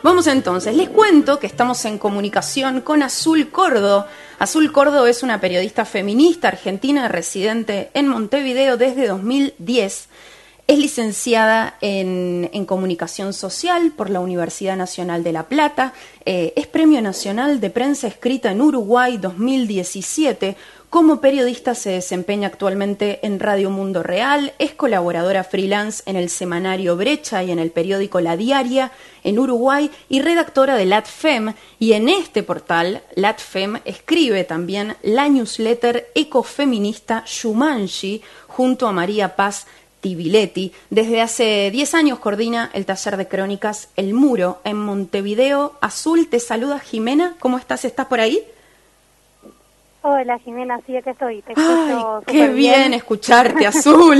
Vamos entonces, les cuento que estamos en comunicación con Azul Cordo. Azul Cordo es una periodista feminista argentina residente en Montevideo desde 2010. Es licenciada en Comunicación Social por la Universidad Nacional de La Plata. Es Premio Nacional de Prensa Escrita en Uruguay 2017. Como periodista se desempeña actualmente en Radio Mundo Real. Es colaboradora freelance en el semanario Brecha y en el periódico La Diaria en Uruguay y redactora de LatFem. Y en este portal, LatFem, escribe también la newsletter ecofeminista Shumanji junto a María Paz Tibiletti. Desde hace 10 años coordina el taller de crónicas El Muro en Montevideo. Azul, te saluda Jimena. ¿Cómo estás? ¿Estás por ahí? Hola Jimena, sí, aquí estoy. Te escucho. ¡Ay, qué bien escucharte, Azul!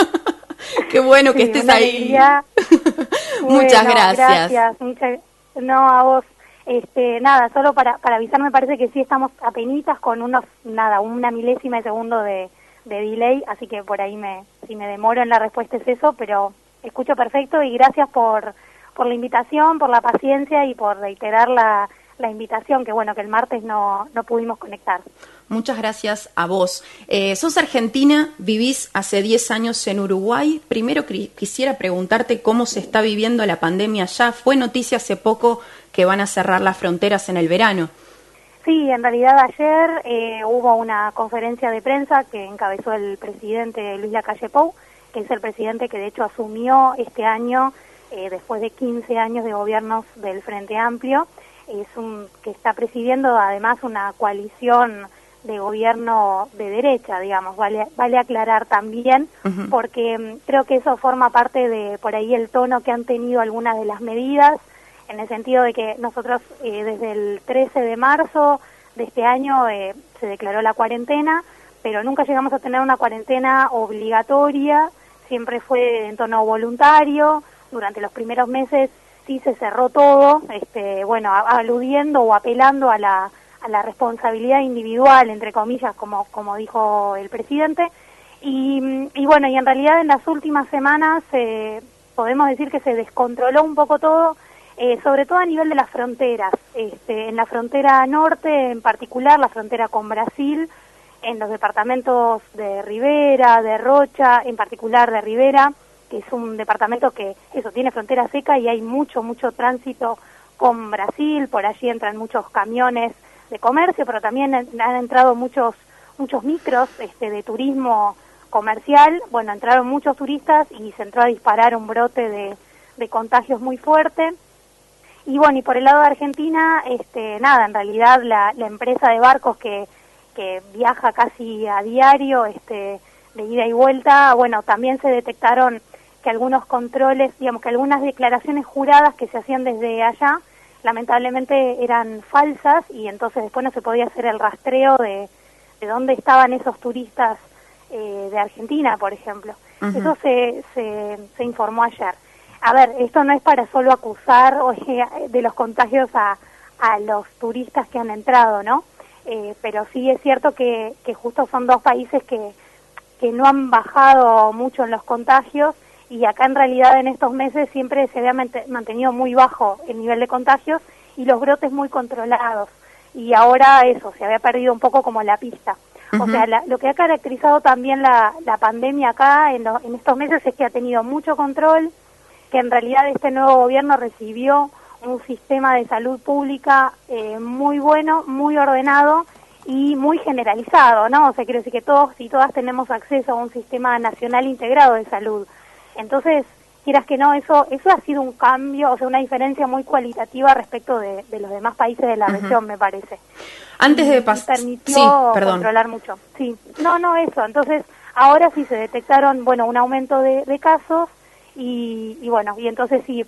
¡Qué bueno que estés ahí! Muchas gracias. No, a vos. Nada, solo para avisar, me parece que sí estamos apenitas con una milésima de segundo de delay, así que por ahí si me demoro en la respuesta es eso, pero escucho perfecto y gracias por la invitación, por la paciencia y por reiterar la invitación, que bueno, que el martes no pudimos conectar. Muchas gracias a vos. Sos argentina, vivís hace 10 años en Uruguay. Primero quisiera preguntarte cómo se está viviendo la pandemia allá. Fue noticia hace poco que van a cerrar las fronteras en el verano. Sí, en realidad ayer hubo una conferencia de prensa que encabezó el presidente Luis Lacalle Pou, que es el presidente que de hecho asumió este año, después de 15 años de gobiernos del Frente Amplio, que está presidiendo además una coalición de gobierno de derecha, digamos, vale aclarar también, porque creo que eso forma parte de por ahí el tono que han tenido algunas de las medidas, en el sentido de que nosotros desde el 13 de marzo de este año se declaró la cuarentena, pero nunca llegamos a tener una cuarentena obligatoria, siempre fue en tono voluntario. Durante los primeros meses sí se cerró todo, aludiendo o apelando a la responsabilidad individual, entre comillas, como dijo el presidente, y en realidad en las últimas semanas podemos decir que se descontroló un poco todo, sobre todo a nivel de las fronteras, en la frontera norte en particular, la frontera con Brasil, en los departamentos de Rivera, de Rocha, en particular de Rivera, que es un departamento que tiene frontera seca y hay mucho tránsito con Brasil. Por allí entran muchos camiones de comercio, pero también han entrado muchos micros de turismo comercial. Bueno, entraron muchos turistas y se entró a disparar un brote de contagios muy fuerte. Y bueno, y por el lado de Argentina, en realidad la empresa de barcos que viaja casi a diario, de ida y vuelta, bueno, también se detectaron que algunos controles, digamos que algunas declaraciones juradas que se hacían desde allá, lamentablemente eran falsas y entonces después no se podía hacer el rastreo de dónde estaban esos turistas de Argentina, por ejemplo. Eso se informó ayer. A ver, esto no es para solo acusar de los contagios a los turistas que han entrado, ¿no? Pero sí es cierto que justo son dos países que no han bajado mucho en los contagios, y acá en realidad en estos meses siempre se había mantenido muy bajo el nivel de contagios y los brotes muy controlados, y ahora se había perdido un poco como la pista. O sea, lo que ha caracterizado también la pandemia acá en estos meses es que ha tenido mucho control, que en realidad este nuevo gobierno recibió un sistema de salud pública muy bueno, muy ordenado y muy generalizado, ¿no? O sea, quiero decir que todos y todas tenemos acceso a un sistema nacional integrado de salud. Entonces, quieras que no, eso ha sido un cambio, o sea, una diferencia muy cualitativa respecto de los demás países de la región, me parece. Antes de pasar... Permitió controlar mucho. Sí, eso. Entonces, ahora sí se detectaron, un aumento de casos y entonces sí,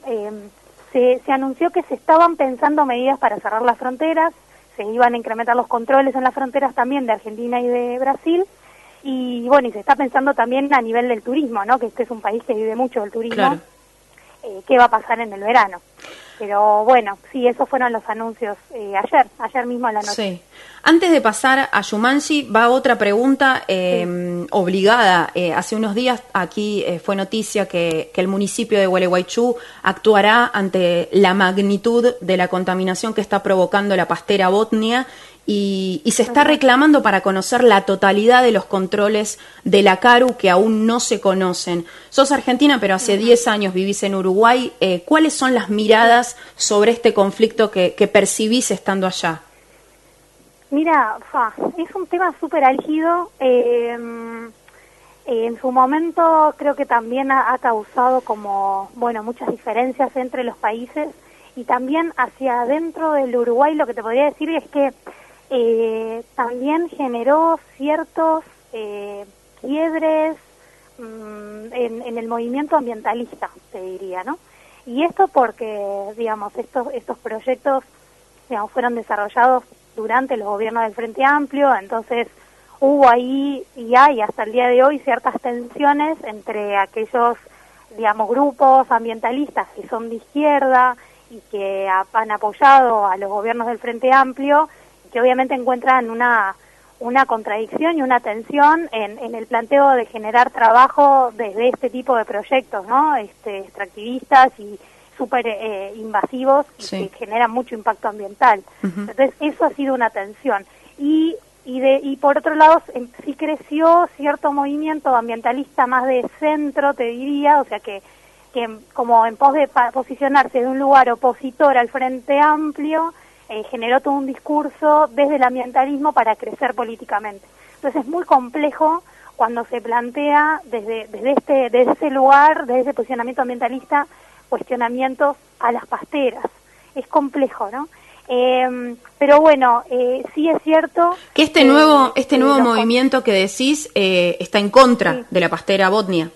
se anunció que se estaban pensando medidas para cerrar las fronteras, se iban a incrementar los controles en las fronteras también de Argentina y de Brasil, y se está pensando también a nivel del turismo, ¿no? Que este es un país que vive mucho del turismo. Claro. ¿Qué va a pasar en el verano? Pero bueno, sí, esos fueron los anuncios ayer mismo a la noche. Sí. Antes de pasar a Jumanji, va otra pregunta obligada. Hace unos días aquí fue noticia que el municipio de Gualeguaychú actuará ante la magnitud de la contaminación que está provocando la pastera Botnia y se está reclamando para conocer la totalidad de los controles de la CARU que aún no se conocen. Sos argentina, pero hace 10 años vivís en Uruguay. ¿Cuáles son las miradas sobre este conflicto que percibís estando allá? Mira, es un tema súper álgido. En su momento creo que también ha causado muchas diferencias entre los países y también hacia adentro del Uruguay. Lo que te podría decir es que también generó ciertos quiebres en el movimiento ambientalista, te diría, ¿no? Y esto porque, digamos, estos proyectos, digamos, fueron desarrollados durante los gobiernos del Frente Amplio, entonces hubo ahí y hay hasta el día de hoy ciertas tensiones entre aquellos, digamos, grupos ambientalistas que son de izquierda y que han apoyado a los gobiernos del Frente Amplio, que obviamente encuentran una contradicción y una tensión en el planteo de generar trabajo desde este tipo de proyectos, ¿no? Extractivistas y súper invasivos y que generan mucho impacto ambiental. Entonces eso ha sido una tensión. Y por otro lado sí creció cierto movimiento ambientalista más de centro, te diría, o sea que como en pos de posicionarse de un lugar opositor al Frente Amplio, generó todo un discurso desde el ambientalismo para crecer políticamente. Entonces es muy complejo cuando se plantea desde ese lugar, desde ese posicionamiento ambientalista, cuestionamientos a las pasteras. Es complejo, ¿no? Pero bueno, sí es cierto que este nuevo movimiento que decís está en contra de la pastera Botnia.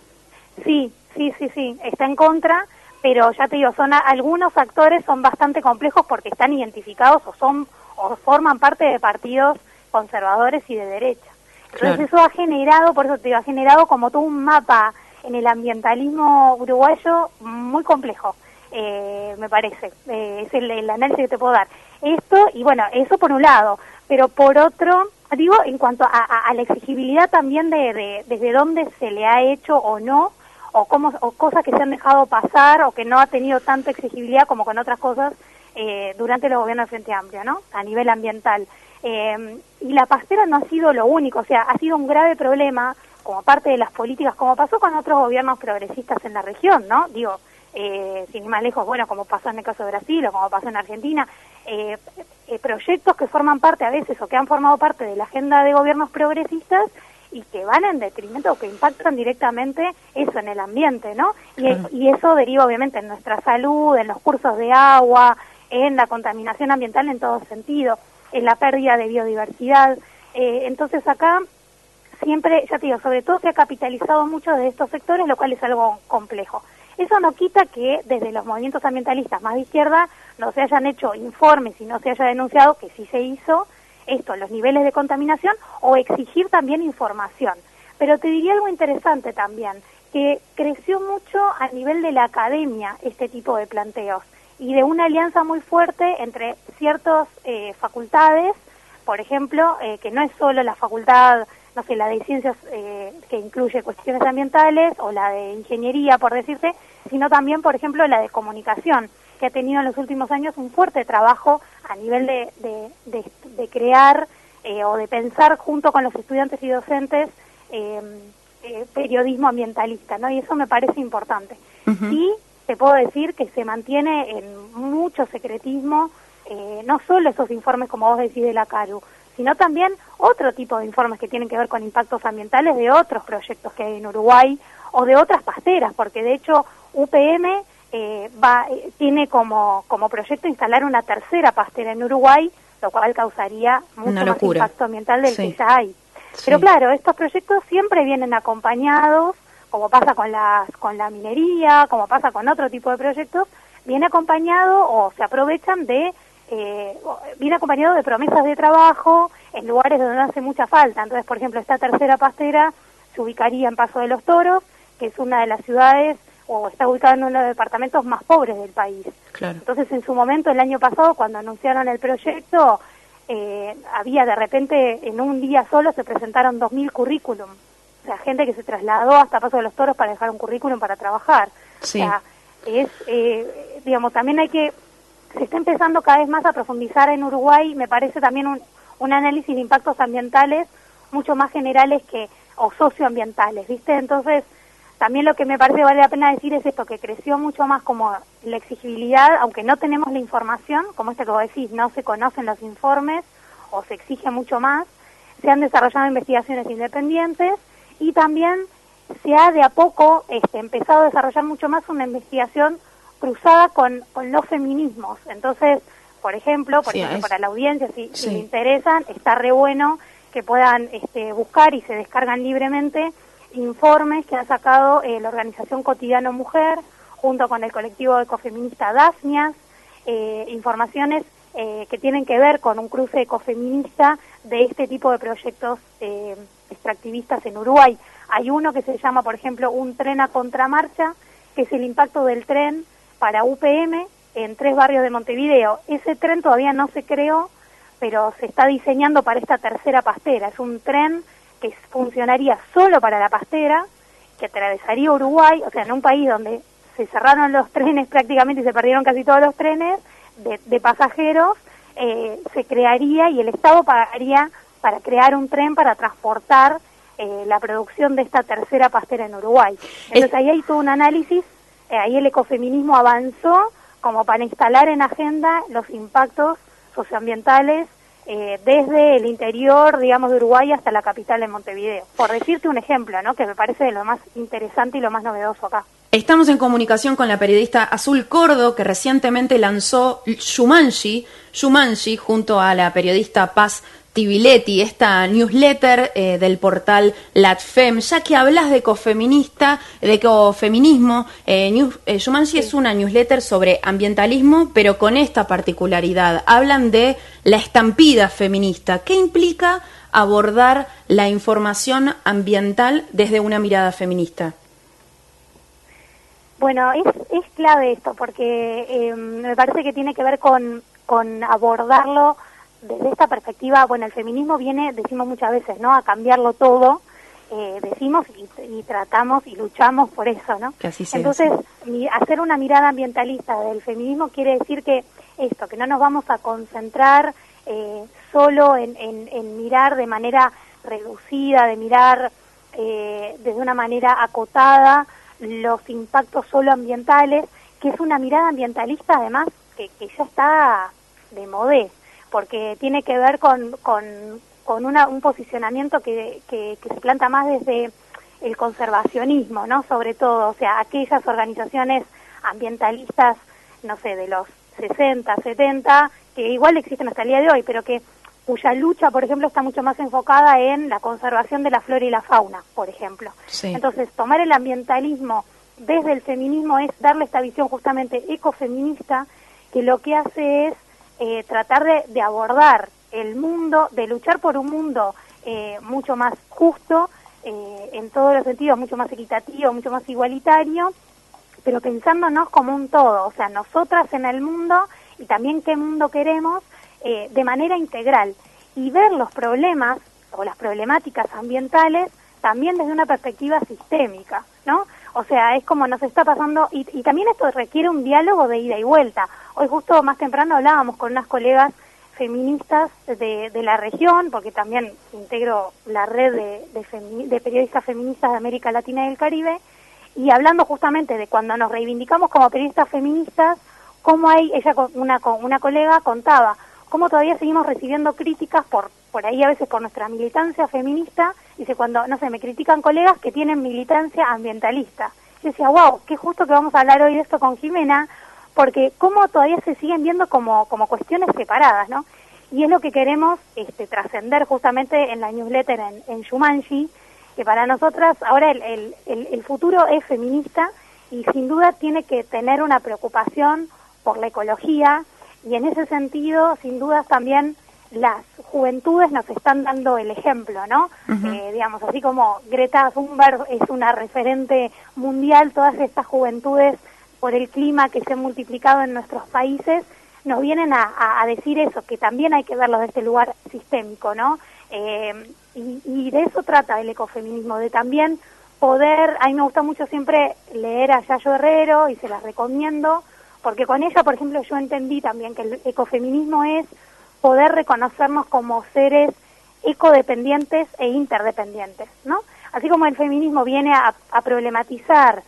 Sí, está en contra, pero ya te digo, algunos actores son bastante complejos porque están identificados o forman parte de partidos conservadores y de derecha. Entonces eso ha generado, por eso te digo, ha generado como todo un mapa en el ambientalismo uruguayo muy complejo, me parece. Es el análisis que te puedo dar. Esto, y bueno, eso por un lado, pero por otro, digo, en cuanto a la exigibilidad también de desde dónde se le ha hecho o no, o cosas que se han dejado pasar o que no ha tenido tanta exigibilidad como con otras cosas durante los gobiernos del Frente Amplio, ¿no? A nivel ambiental. Y la pastera no ha sido lo único, o sea, ha sido un grave problema como parte de las políticas, como pasó con otros gobiernos progresistas en la región, ¿no? Digo, sin ir más lejos, bueno, como pasó en el caso de Brasil o como pasó en Argentina, proyectos que forman parte a veces o que han formado parte de la agenda de gobiernos progresistas y que van en detrimento o que impactan directamente eso en el ambiente, ¿no? Y eso deriva obviamente en nuestra salud, en los cursos de agua, en la contaminación ambiental en todo sentido, en la pérdida de biodiversidad. Entonces acá siempre, ya te digo, sobre todo se ha capitalizado mucho de estos sectores, lo cual es algo complejo. Eso no quita que desde los movimientos ambientalistas más de izquierda no se hayan hecho informes y no se haya denunciado, que sí se hizo, los niveles de contaminación o exigir también información. Pero te diría algo interesante también, que creció mucho a nivel de la academia este tipo de planteos y de una alianza muy fuerte entre ciertas facultades, por ejemplo, que no es solo la facultad, no sé, la de ciencias que incluye cuestiones ambientales o la de ingeniería, por decirte, sino también, por ejemplo, la de comunicación, que ha tenido en los últimos años un fuerte trabajo a nivel de crear o de pensar junto con los estudiantes y docentes periodismo ambientalista, ¿no? Y eso me parece importante. Sí, te puedo decir que se mantiene en mucho secretismo, no solo esos informes, como vos decís, de la CARU, sino también otro tipo de informes que tienen que ver con impactos ambientales de otros proyectos que hay en Uruguay o de otras pasteras, porque de hecho UPM tiene como proyecto instalar una tercera pastera en Uruguay, lo cual causaría mucho más impacto ambiental del que ya hay. Sí. Pero claro, estos proyectos siempre vienen acompañados, como pasa con la minería, como pasa con otro tipo de proyectos, viene acompañado o se aprovechan viene acompañado de promesas de trabajo en lugares donde no hace mucha falta. Entonces, por ejemplo, esta tercera pastera se ubicaría en Paso de los Toros, que es una de las ciudades o está ubicado en uno de los departamentos más pobres del país. Claro. Entonces, en su momento, el año pasado, cuando anunciaron el proyecto, había de repente, en un día solo, se presentaron 2.000 currículum. O sea, gente que se trasladó hasta Paso de los Toros para dejar un currículum para trabajar. Sí. O sea, digamos, también se está empezando cada vez más a profundizar en Uruguay, me parece también un análisis de impactos ambientales mucho más generales o socioambientales, ¿viste? Entonces, también lo que me parece vale la pena decir es esto, que creció mucho más como la exigibilidad, aunque no tenemos la información, como esto que vos decís, no se conocen los informes o se exige mucho más, se han desarrollado investigaciones independientes y también se ha de a poco empezado a desarrollar mucho más una investigación cruzada con los feminismos. Entonces, por ejemplo, para la audiencia, si le interesan, está re bueno que puedan buscar y se descargan libremente informes que ha sacado la organización Cotidiano Mujer, junto con el colectivo ecofeminista Dasnias, informaciones que tienen que ver con un cruce ecofeminista de este tipo de proyectos extractivistas en Uruguay. Hay uno que se llama, por ejemplo, un tren a contramarcha, que es el impacto del tren para UPM en 3 barrios de Montevideo. Ese tren todavía no se creó, pero se está diseñando para esta tercera pastera. Es un tren que funcionaría solo para la pastera, que atravesaría Uruguay, o sea, en un país donde se cerraron los trenes prácticamente y se perdieron casi todos los trenes de pasajeros, se crearía y el Estado pagaría para crear un tren para transportar la producción de esta tercera pastera en Uruguay. Entonces ahí hay todo un análisis, ahí el ecofeminismo avanzó como para instalar en agenda los impactos socioambientales desde el interior, digamos, de Uruguay hasta la capital de Montevideo. Por decirte un ejemplo, ¿no?, que me parece de lo más interesante y lo más novedoso acá. Estamos en comunicación con la periodista Azul Cordo, que recientemente lanzó Shumanji junto a la periodista Paz Tibiletti, esta newsletter del portal LatFem. Ya que hablas de ecofeminismo, Shumanji es una newsletter sobre ambientalismo, pero con esta particularidad. Hablan de la estampida feminista. ¿Qué implica abordar la información ambiental desde una mirada feminista? Bueno, es clave esto, porque me parece que tiene que ver con abordarlo desde esta perspectiva. Bueno, el feminismo viene, decimos muchas veces, ¿no?, a cambiarlo todo, decimos y tratamos y luchamos por eso, ¿no? Que así sea. Entonces, hacer una mirada ambientalista del feminismo quiere decir que no nos vamos a concentrar solo en mirar de manera reducida, de mirar desde una manera acotada los impactos solo ambientales, que es una mirada ambientalista además que ya está de modé, porque tiene que ver con un posicionamiento que se planta más desde el conservacionismo, ¿no?, sobre todo, o sea, aquellas organizaciones ambientalistas, no sé, de los 60, 70, que igual existen hasta el día de hoy, pero cuya lucha, por ejemplo, está mucho más enfocada en la conservación de la flora y la fauna, por ejemplo. Sí. Entonces, tomar el ambientalismo desde el feminismo es darle esta visión justamente ecofeminista, que lo que hace es tratar de abordar el mundo, de luchar por un mundo mucho más justo, en todos los sentidos, mucho más equitativo, mucho más igualitario, pero pensándonos como un todo, o sea, nosotras en el mundo y también qué mundo queremos, de manera integral, y ver los problemas o las problemáticas ambientales también desde una perspectiva sistémica, ¿no? O sea, es como nos está pasando, y también esto requiere un diálogo de ida y vuelta. Hoy justo más temprano hablábamos con unas colegas feministas de la región, porque también integro la red de periodistas feministas de América Latina y el Caribe, y hablando justamente de cuando nos reivindicamos como periodistas feministas, cómo una colega contaba cómo todavía seguimos recibiendo críticas por ahí a veces por nuestra militancia feminista. Dice, cuando, no sé, me critican colegas que tienen militancia ambientalista. Yo decía, wow, qué justo que vamos a hablar hoy de esto con Jimena, porque cómo todavía se siguen viendo como cuestiones separadas, ¿no? Y es lo que queremos trascender justamente en la newsletter en Shumanji, que para nosotras ahora el futuro es feminista y sin duda tiene que tener una preocupación por la ecología, y en ese sentido, sin dudas también, las juventudes nos están dando el ejemplo, ¿no? Digamos, así como Greta Thunberg es una referente mundial, todas estas juventudes, por el clima que se ha multiplicado en nuestros países, nos vienen a decir eso, que también hay que verlo desde este lugar sistémico, ¿no? Y de eso trata el ecofeminismo, de también poder, a mí me gusta mucho siempre leer a Yayo Herrero y se las recomiendo, porque con ella, por ejemplo, yo entendí también que el ecofeminismo es poder reconocernos como seres ecodependientes e interdependientes, ¿no? Así como el feminismo viene a problematizar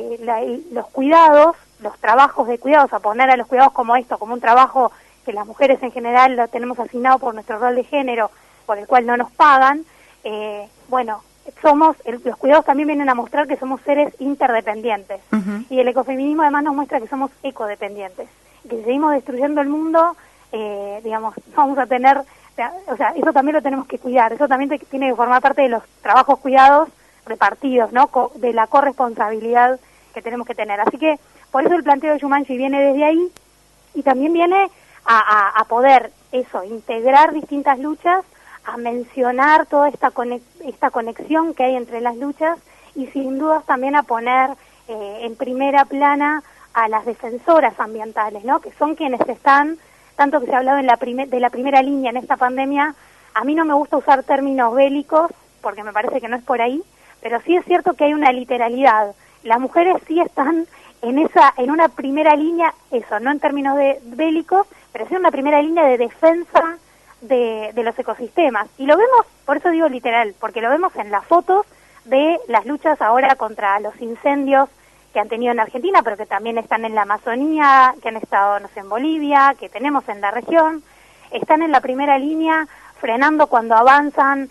los cuidados, los trabajos de cuidados, a poner a los cuidados como esto, como un trabajo que las mujeres en general lo tenemos asignado por nuestro rol de género, por el cual no nos pagan, bueno, los cuidados también vienen a mostrar que somos seres interdependientes. Y el ecofeminismo además nos muestra que somos ecodependientes. Y que si seguimos destruyendo el mundo, digamos, vamos a tener, o sea, eso también lo tenemos que cuidar, eso también tiene que formar parte de los trabajos cuidados repartidos, ¿no? De la corresponsabilidad que tenemos que tener. Así que, por eso el planteo de Jumanji viene desde ahí, y también viene a poder, eso, integrar distintas luchas, a mencionar toda esta conexión que hay entre las luchas, y sin dudas también a poner en primera plana a las defensoras ambientales, ¿no? Que son quienes están, tanto que se ha hablado de la primera línea en esta pandemia. A mí no me gusta usar términos bélicos, porque me parece que no es por ahí, pero sí es cierto que hay una literalidad. Las mujeres sí están en una primera línea, eso, no en términos bélicos, pero sí en una primera línea de defensa de los ecosistemas. Y lo vemos, por eso digo literal, porque lo vemos en las fotos de las luchas ahora contra los incendios que han tenido en Argentina, pero que también están en la Amazonía, que han estado, no sé, en Bolivia, que tenemos en la región. Están en la primera línea frenando cuando avanzan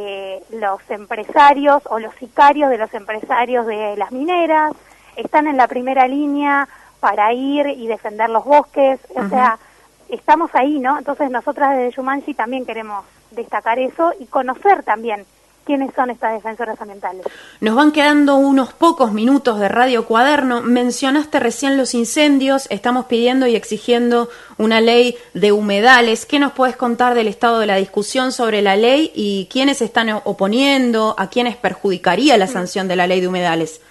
los empresarios o los sicarios de los empresarios de las mineras. Están en la primera línea para ir y defender los bosques, o sea, estamos ahí, ¿no? Entonces nosotras desde Jumanji también queremos destacar eso y conocer también quiénes son estas defensoras ambientales. Nos van quedando unos pocos minutos de Radio Cuaderno. Mencionaste recién los incendios, estamos pidiendo y exigiendo una ley de humedales. ¿Qué nos puedes contar del estado de la discusión sobre la ley y quiénes están oponiendo, a quiénes perjudicaría la sanción de la ley de humedales?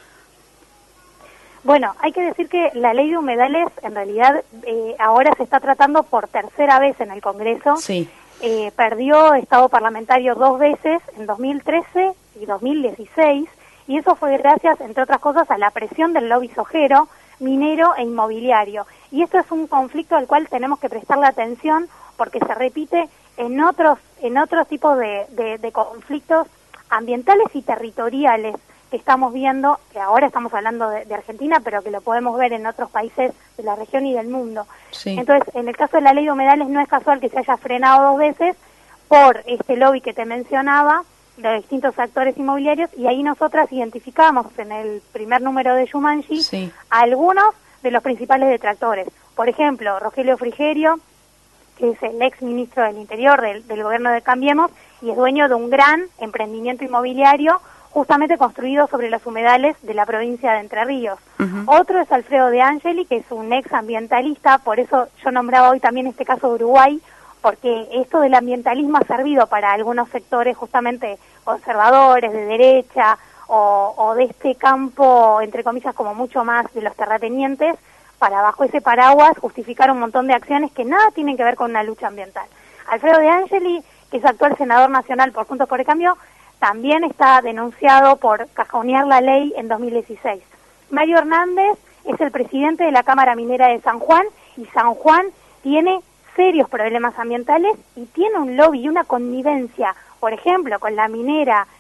Bueno, hay que decir que la ley de humedales en realidad ahora se está tratando por tercera vez en el Congreso. Sí. Perdió estado parlamentario 2 veces, en 2013 y 2016, y eso fue gracias, entre otras cosas, a la presión del lobby sojero, minero e inmobiliario. Y esto es un conflicto al cual tenemos que prestarle atención porque se repite en otros tipos de conflictos ambientales y territoriales que estamos viendo, que ahora estamos hablando de Argentina, pero que lo podemos ver en otros países de la región y del mundo. Sí. Entonces, en el caso de la ley de humedales no es casual que se haya frenado 2 veces por este lobby que te mencionaba, de distintos actores inmobiliarios, y ahí nosotras identificamos en el primer número de Jumanji a algunos de los principales detractores. Por ejemplo, Rogelio Frigerio, que es el ex ministro del Interior del gobierno de Cambiemos, y es dueño de un gran emprendimiento inmobiliario justamente construido sobre los humedales de la provincia de Entre Ríos. Otro es Alfredo De Angeli, que es un ex ambientalista, por eso yo nombraba hoy también este caso de Uruguay, porque esto del ambientalismo ha servido para algunos sectores justamente conservadores, de derecha, o de este campo, entre comillas, como mucho más de los terratenientes, para bajo ese paraguas justificar un montón de acciones que nada tienen que ver con una lucha ambiental. Alfredo De Angeli, que es actual senador nacional por Juntos por el Cambio, también está denunciado por cajonear la ley en 2016. Mario Hernández es el presidente de la Cámara Minera de San Juan, y San Juan tiene serios problemas ambientales y tiene un lobby y una connivencia, por ejemplo, con la minera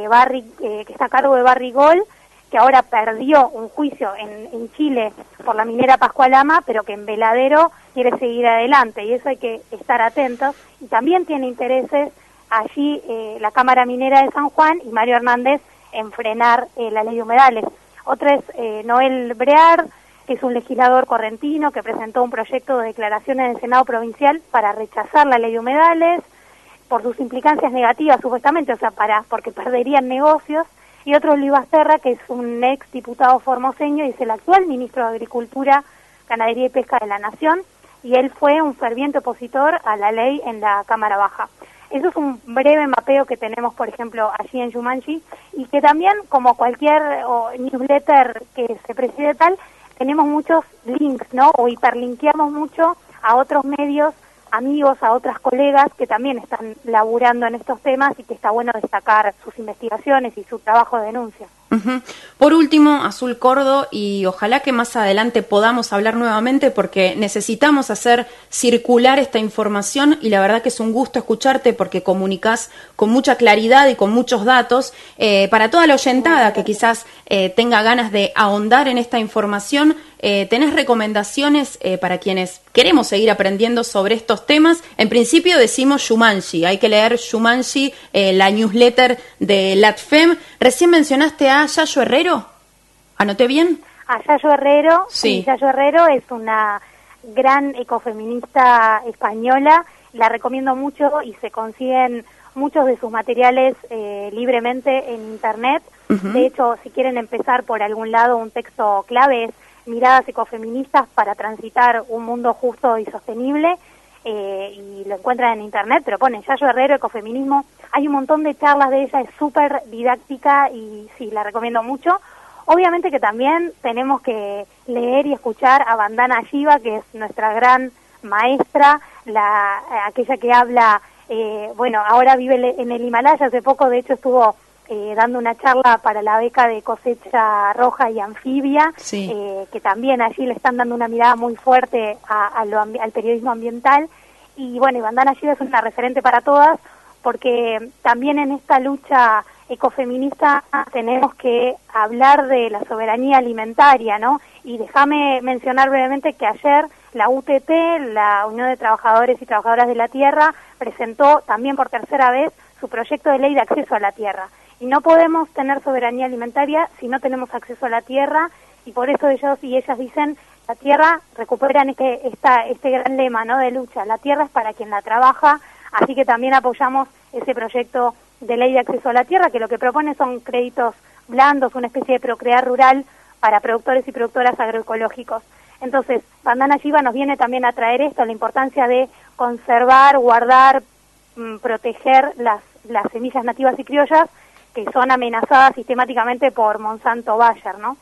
que está a cargo de Barrigol, que ahora perdió un juicio en Chile por la minera Pascualama, pero que en Veladero quiere seguir adelante, y eso hay que estar atentos. Y también tiene intereses allí la Cámara Minera de San Juan y Mario Hernández en frenar la ley de humedales. Otra es Noel Brear, que es un legislador correntino que presentó un proyecto de declaración en el Senado Provincial para rechazar la ley de humedales por sus implicancias negativas, supuestamente, o sea, porque perderían negocios. Y otro es Luis Basterra, que es un ex diputado formoseño y es el actual ministro de Agricultura, Ganadería y Pesca de la Nación, y él fue un ferviente opositor a la ley en la Cámara Baja. Eso es un breve mapeo que tenemos, por ejemplo, allí en Jumanji, y que también, como cualquier newsletter que se preside tal, tenemos muchos links, ¿no? O hiperlinkeamos mucho a otros medios, amigos, a otras colegas que también están laburando en estos temas y que está bueno destacar sus investigaciones y su trabajo de denuncia. Por último, Azul Cordo, y ojalá que más adelante podamos hablar nuevamente porque necesitamos hacer circular esta información y la verdad que es un gusto escucharte porque comunicás con mucha claridad y con muchos datos. Para toda la oyentada que quizás tenga ganas de ahondar en esta información, ¿tenés recomendaciones para quienes queremos seguir aprendiendo sobre estos temas? En principio decimos Jumanji, hay que leer Jumanji, la newsletter de LATFEM. Recién mencionaste a Yayo Herrero, ¿anoté bien? A Yayo Herrero, sí. Yayo Herrero es una gran ecofeminista española, la recomiendo mucho y se consiguen muchos de sus materiales libremente en internet. De hecho, si quieren empezar por algún lado, un texto clave es Miradas ecofeministas para transitar un mundo justo y sostenible, y lo encuentran en internet, pero ponen Yayo Herrero, ecofeminismo, hay un montón de charlas de ella, es súper didáctica y sí, la recomiendo mucho. Obviamente que también tenemos que leer y escuchar a Vandana Shiva, que es nuestra gran maestra, aquella que habla, bueno, ahora vive en el Himalaya, hace poco de hecho estuvo dando una charla para la beca de cosecha roja y anfibia, sí. Que también allí le están dando una mirada muy fuerte al periodismo ambiental. Y bueno, Vandana Shiva es una referente para todas, porque también en esta lucha ecofeminista tenemos que hablar de la soberanía alimentaria, ¿no? Y déjame mencionar brevemente que ayer la UTT, la Unión de Trabajadores y Trabajadoras de la Tierra, presentó también por tercera vez su proyecto de ley de acceso a la tierra. Y no podemos tener soberanía alimentaria si no tenemos acceso a la tierra, y por eso ellos y ellas dicen, la tierra, recuperan este gran lema, ¿no?, de lucha, la tierra es para quien la trabaja, así que también apoyamos ese proyecto de ley de acceso a la tierra, que lo que propone son créditos blandos, una especie de procrear rural para productores y productoras agroecológicos. Entonces, Vandana Shiva nos viene también a traer esto, la importancia de conservar, guardar, proteger las semillas nativas y criollas, que son amenazadas sistemáticamente por Monsanto Bayer, ¿no?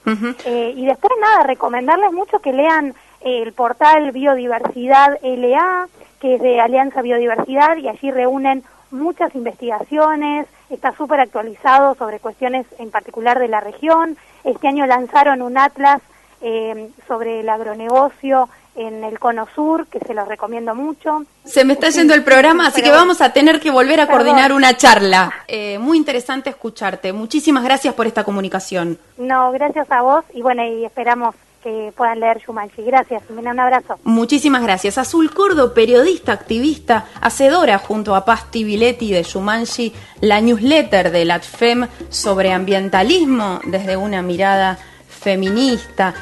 Y después, nada, recomendarles mucho que lean el portal Biodiversidad LA, que es de Alianza Biodiversidad, y allí reúnen muchas investigaciones, está súper actualizado sobre cuestiones en particular de la región. Este año lanzaron un atlas sobre el agronegocio en el Cono Sur, que se los recomiendo mucho. Se me está yendo el programa, así que vamos a tener que volver a coordinar una charla. Muy interesante escucharte. Muchísimas gracias por esta comunicación. No, gracias a vos, y bueno, y esperamos que puedan leer Jumanji. Gracias, un abrazo. Muchísimas gracias. Azul Cordo, periodista, activista, hacedora junto a Pasti Viletti de Jumanji, la newsletter de LATFEM sobre ambientalismo desde una mirada feminista.